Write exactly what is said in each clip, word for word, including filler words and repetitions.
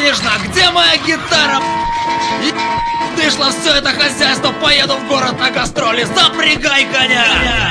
княжна, где моя гитара? И вышло все это хозяйство, поеду в город на гастроли, запрягай коня!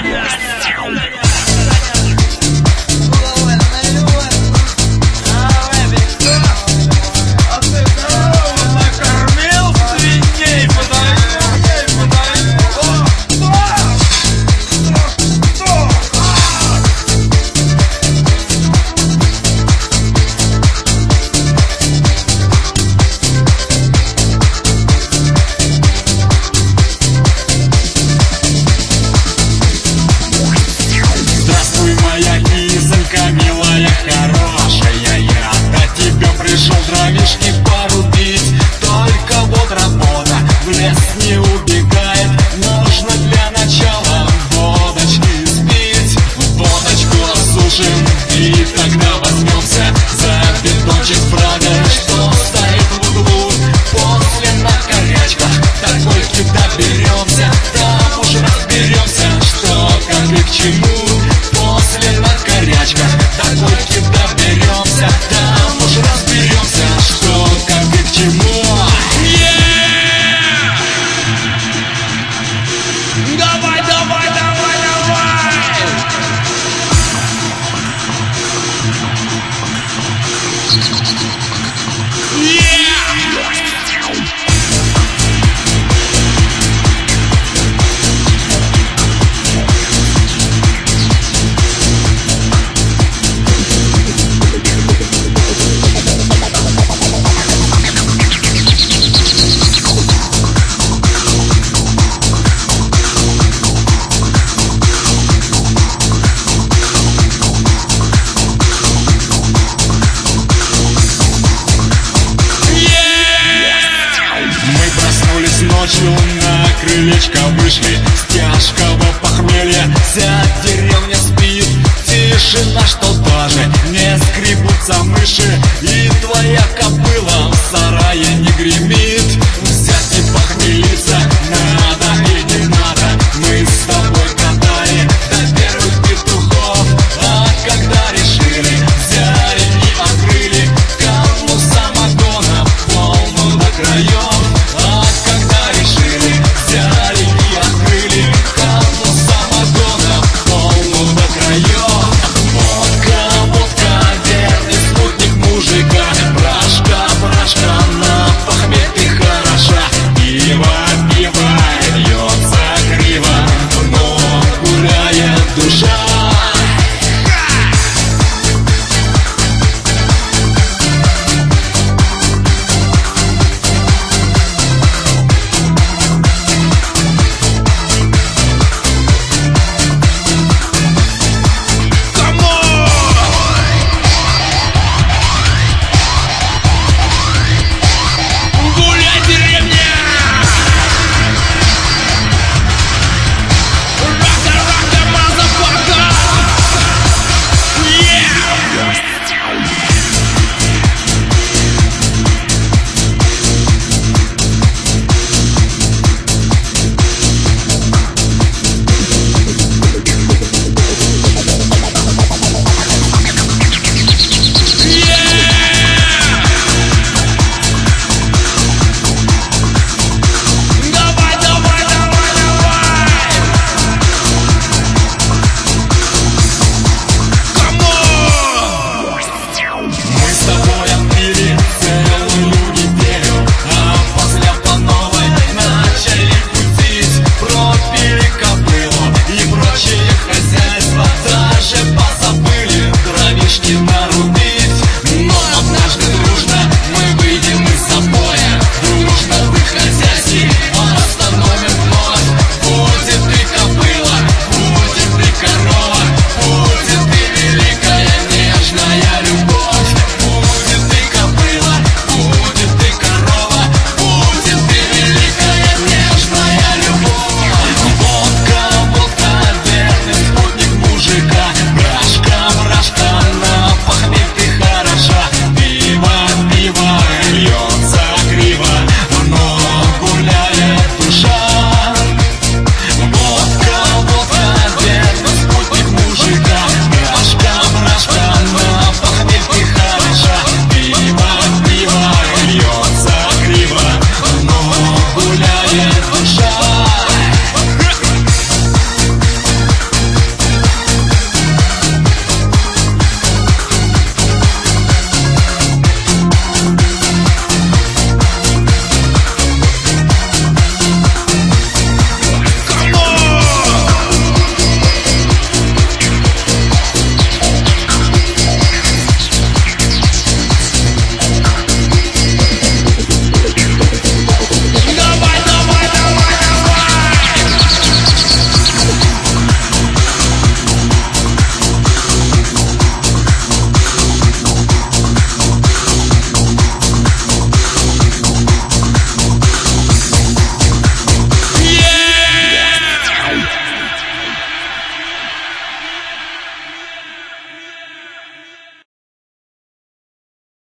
Милая, хорошая, я до тебя пришел дровишки порубить. Только вот работа в лес не убегает. Нужно для начала водочки сбить. Водочку осушим и тогда возьмемся за бетончик с Прагой, что стоит в углу. После на корячках до кольки доберемся, там уж разберемся, что как и к чему. После на корячках до кольки доберемся, там уж разберемся, что как и к чему. Yeah! Давай, давай, давай, давай! Yeah! Ночью на крылечко вышли, с тяжкого похмелья вся деревня спит. Тишина, что даже не скребутся мыши, и твоя кобыла в сарае не гремит.